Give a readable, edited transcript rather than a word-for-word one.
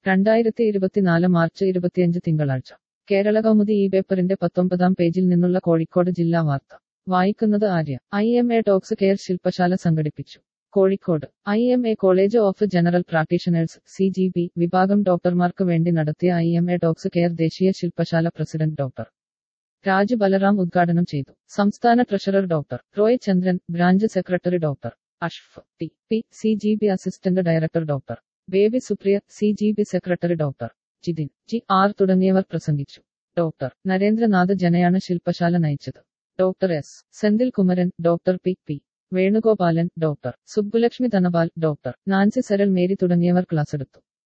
2024 March 25 തിങ്കളാഴ്ച കേരളകൗമുദി ഈ പേപ്പറിന്റെ 19-ാം പേജിൽ നിന്നുള്ള കോഴിക്കോട് ജില്ലാ വാർത്ത വായിക്കുന്നത് ആര്യ. IMA ടോക്സ് കെയർ ശില്പശാല സംഘടിപ്പിച്ചു. Kozhikode IMA college of general practitioners CGB വിഭാഗം ഡോക്ടർമാർക്ക് വേണ്ടി നടത്തിയ IMA ടോക്സ് കെയർ ദേശീയ ശില്പശാല പ്രസിഡന്റ് ഡോക്ടർ രാജു ബലറാം ഉദ്ഘാടനം ചെയ്തു. സംസ്ഥാന treasurer doctor Roy Chandran, branch secretary doctor അഷ്ഫ് T CGB assistant director doctor Baby Supriya, CGB secretary doctor Jithin GR തുടങ്ങിയവർ പ്രസംഗിച്ചു. ഡോക്ടർ നരേന്ദ്രനാഥ് ജനയാണ് ശില്പശാല നയിച്ചത്. Doctor S Senthil Kumaran, doctor P Venugopalan, doctor Subbulakshmi Dhanapal, doctor Nancy Saral Mary തുടങ്ങിയവർ ക്ലാസ്സെടുത്തു.